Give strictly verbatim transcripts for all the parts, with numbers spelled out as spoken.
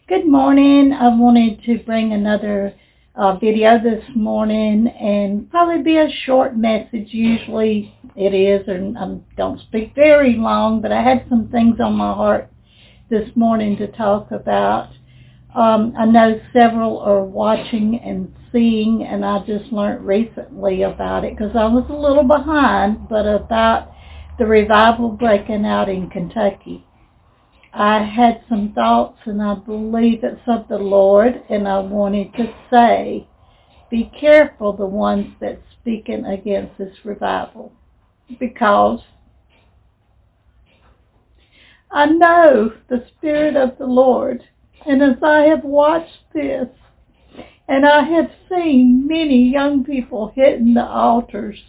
Good morning. I wanted to bring another uh, video this morning and probably be a short message. Usually it is, and I don't speak very long, but I had some things on my heart this morning to talk about. Um, I know several are watching and seeing, and I just learned recently about it because I was a little behind, but about the revival breaking out in Kentucky. I had some thoughts, and I believe it's of the Lord, and I wanted to say, be careful the ones that's speaking against this revival, because I know the Spirit of the Lord, and as I have watched this, and I have seen many young people hitting the altars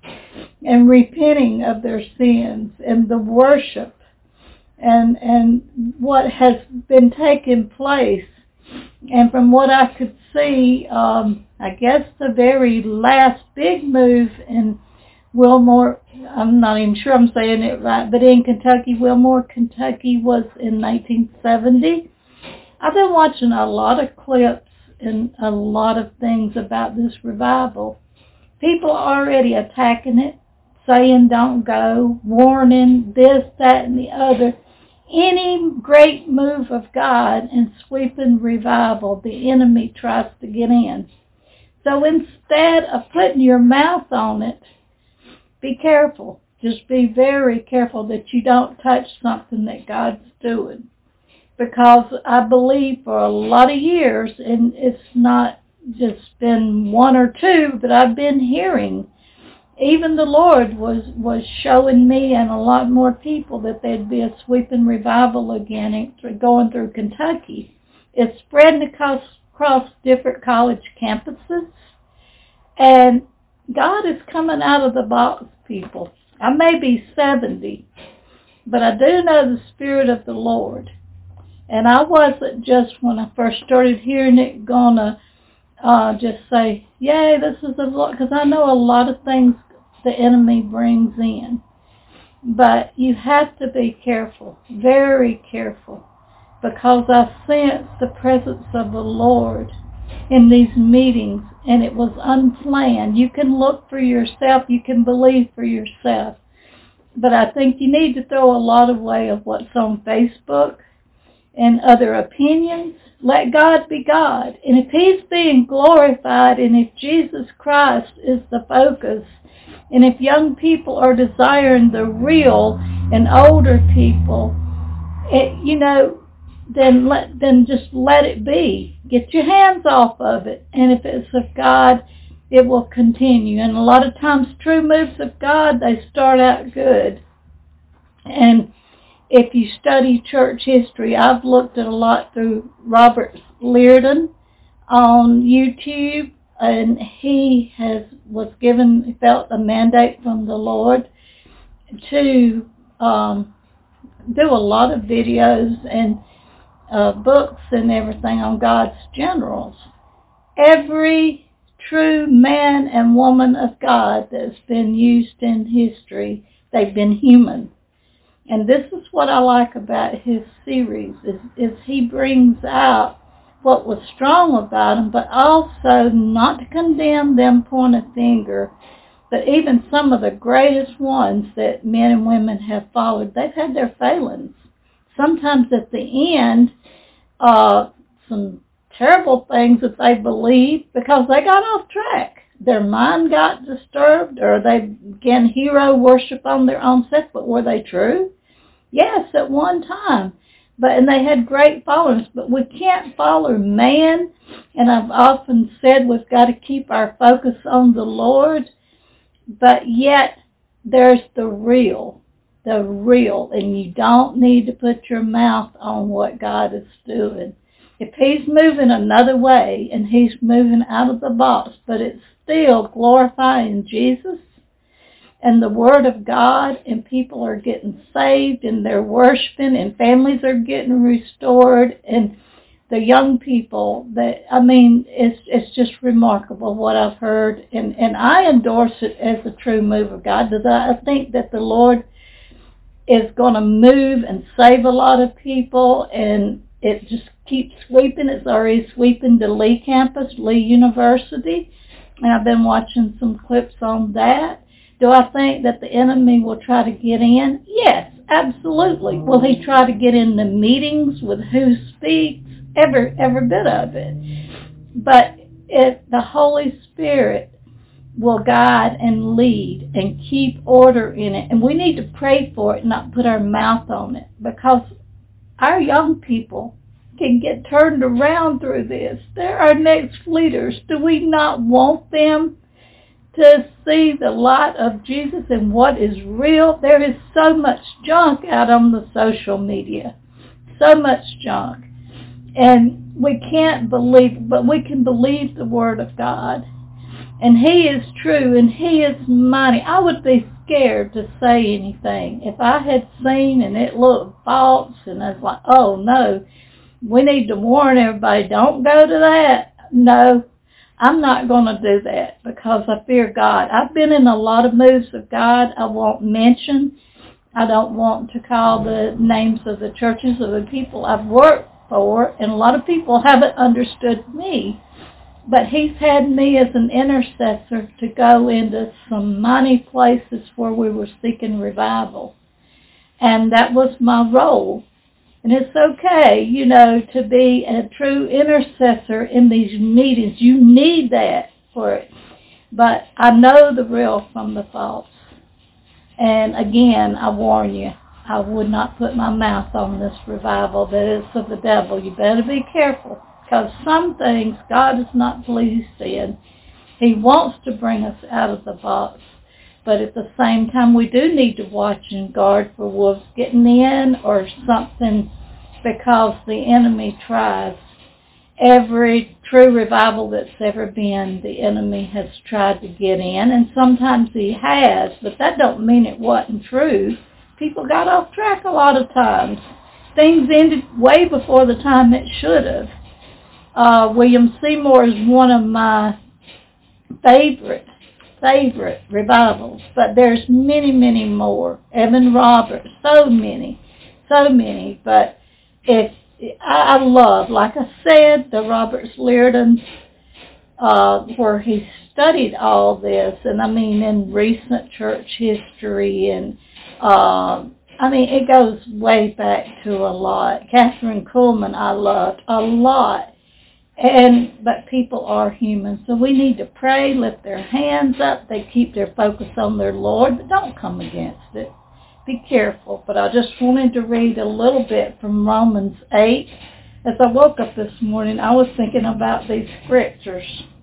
and repenting of their sins and the worship and and what has been taking place. And from what I could see, um, I guess the very last big move in Wilmore, I'm not even sure I'm saying it right, but in Kentucky, Wilmore, Kentucky, was in nineteen seventy. I've been watching a lot of clips and a lot of things about this revival. People are already attacking it, saying don't go, warning this, that, and the other. Any great move of God and sweeping revival, the enemy tries to get in. So instead of putting your mouth on it, be careful. Just be very careful that you don't touch something that God's doing. Because I believe for a lot of years, and it's not just been one or two, but I've been hearing, even the Lord was, was showing me and a lot more people that there'd be a sweeping revival again going through Kentucky. It's spreading across, across different college campuses. And God is coming out of the box, people. I may be seventy, but I do know the Spirit of the Lord. And I wasn't just, when I first started hearing it, going to uh, just say, yay, this is a lot, because I know a lot of things the enemy brings in. But you have to be careful, very careful, because I sense the presence of the Lord in these meetings, and it was unplanned. You can look for yourself, you can believe for yourself. But I think you need to throw a lot away of what's on Facebook and other opinions. Let God be God. And if He's being glorified, and if Jesus Christ is the focus, and if young people are desiring the real and older people, it, you know, then let then just let it be. Get your hands off of it. And if it's of God, it will continue. And a lot of times true moves of God, they start out good. And if you study church history, I've looked at a lot through Robert Liardon on YouTube, and he has was given, he felt a mandate from the Lord to um, do a lot of videos and uh, books and everything on God's generals. Every true man and woman of God that's been used in history, they've been human. And this is what I like about his series, is, is he brings out what was strong about them, but also not to condemn them, point a finger, but even some of the greatest ones that men and women have followed, they've had their failings. Sometimes at the end, uh, some terrible things that they believed because they got off track. Their mind got disturbed, or they began hero worship on their own self, but were they true? Yes, at one time. But and they had great followers, but we can't follow man. And I've often said we've got to keep our focus on the Lord. But yet there's the real, the real, and you don't need to put your mouth on what God is doing. If He's moving another way and He's moving out of the box, but it's still glorifying Jesus and the Word of God, and people are getting saved, and they're worshiping, and families are getting restored, and the young people, that I mean, it's it's just remarkable what I've heard, and, and I endorse it as a true move of God, because I think that the Lord is going to move and save a lot of people, and it just keeps sweeping. It's already sweeping to Lee campus, Lee University, and I've been watching some clips on that. Do I think that the enemy will try to get in? Yes, absolutely. Will he try to get in the meetings with who speaks? Every, every bit of it. But if the Holy Spirit will guide and lead and keep order in it, and we need to pray for it, not put our mouth on it, because our young people can get turned around through this. They're our next leaders. Do we not want them to see the light of Jesus and what is real? There is so much junk out on the social media. So much junk. And we can't believe, but we can believe the Word of God. And He is true and He is mighty. I would be scared to say anything. If I had seen and it looked false and I was like, oh no, we need to warn everybody, don't go to that. No, I'm not going to do that because I fear God. I've been in a lot of moves of God I won't mention. I don't want to call the names of the churches of the people I've worked for, and a lot of people haven't understood me. But He's had me as an intercessor to go into some mighty places where we were seeking revival. And that was my role. And it's okay, you know, to be a true intercessor in these meetings. You need that for it. But I know the real from the false. And again, I warn you, I would not put my mouth on this revival that is of the devil. You better be careful, because some things God is not pleased in. He wants to bring us out of the box. But at the same time, we do need to watch and guard for wolves getting in or something, because the enemy tries. Every true revival that's ever been, the enemy has tried to get in, and sometimes he has, but that don't mean it wasn't true. People got off track a lot of times. Things ended way before the time it should have. Uh, William Seymour is one of my favorite, favorite revivals, but there's many, many more. Evan Roberts, so many, so many. But if I, I love, like I said, the Roberts Liardon, uh, where he studied all this, and I mean in recent church history, and uh, I mean it goes way back to a lot. Catherine Kuhlman I loved a lot. And but people are human, so we need to pray, lift their hands up. They keep their focus on their Lord, but don't come against it. Be careful. But I just wanted to read a little bit from Romans eight. As I woke up this morning, I was thinking about these scriptures.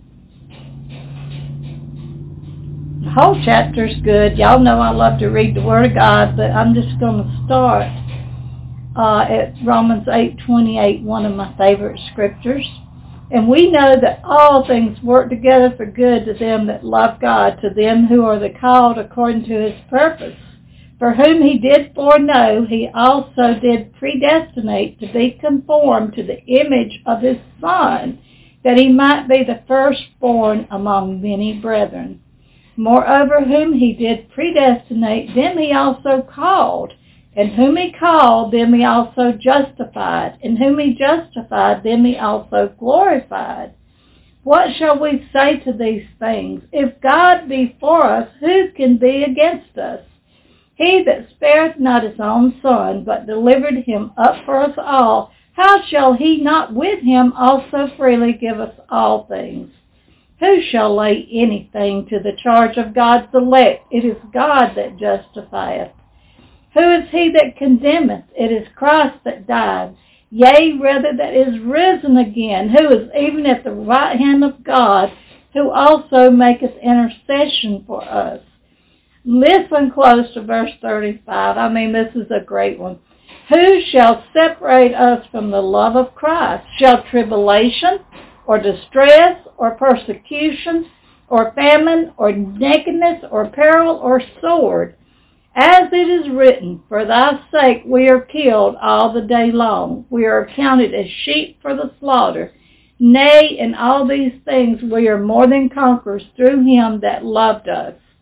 The whole chapter's good. Y'all know I love to read the Word of God, but I'm just going to start uh, at Romans eight twenty-eight, one of my favorite scriptures. And we know that all things work together for good to them that love God, to them who are the called according to His purpose. For whom He did foreknow, He also did predestinate to be conformed to the image of His Son, that He might be the firstborn among many brethren. Moreover, whom He did predestinate, them He also called. And whom He called, them He also justified. And whom He justified, them He also glorified. What shall we say to these things? If God be for us, who can be against us? He that spareth not His own Son, but delivered Him up for us all, how shall He not with Him also freely give us all things? Who shall lay anything to the charge of God's elect? It is God that justifieth. Who is he that condemneth? It is Christ that died, yea, rather that is risen again, who is even at the right hand of God, who also maketh intercession for us. Listen close to verse thirty-five. I mean, this is a great one. Who shall separate us from the love of Christ? Shall tribulation, or distress, or persecution, or famine, or nakedness, or peril, or sword? As it is written, for thy sake we are killed all the day long. We are accounted as sheep for the slaughter. Nay, in all these things we are more than conquerors through Him that loved us.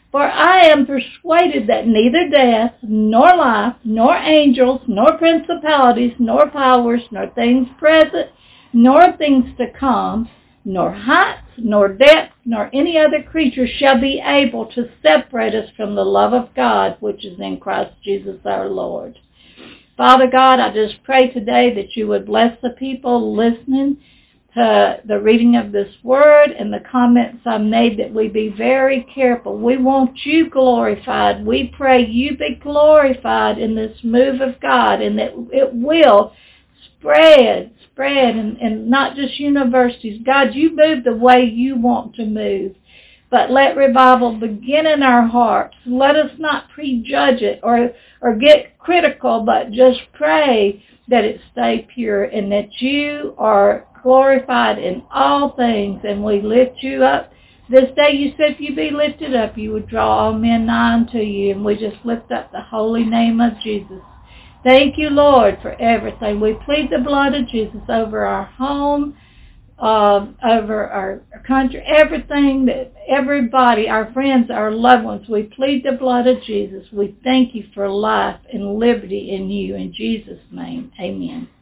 For I am persuaded that neither death, nor life, nor angels, nor principalities, nor powers, nor things present, nor things to come, nor heights, nor depth, nor any other creature shall be able to separate us from the love of God, which is in Christ Jesus our Lord. Father God, I just pray today that you would bless the people listening to the reading of this word and the comments I made, that we be very careful. We want you glorified. We pray you be glorified in this move of God, and that it will spread, spread, and, and not just universities. God, you move the way you want to move. But let revival begin in our hearts. Let us not prejudge it or, or get critical, but just pray that it stay pure and that you are glorified in all things, and we lift you up. This day you said if you be lifted up, you would draw all men nigh unto you, and we just lift up the holy name of Jesus. Thank you, Lord, for everything. We plead the blood of Jesus over our home, uh, over our country, everything, that everybody, our friends, our loved ones. We plead the blood of Jesus. We thank you for life and liberty in you. In Jesus' name, amen.